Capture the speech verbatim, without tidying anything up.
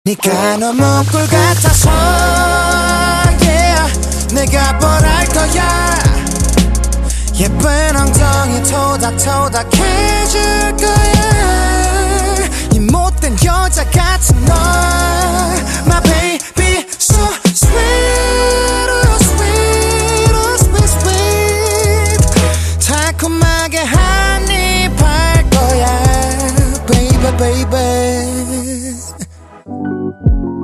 네가 너무 꿀 같아서 yeah. 내가 뭘 할 거야. 예쁜 엉덩이 토닥토닥해줄 거야. 이 못된 여자 같은 너 My baby so sweet oh sweet oh sweet sweet 달콤하게 한입 할 거야 Baby baby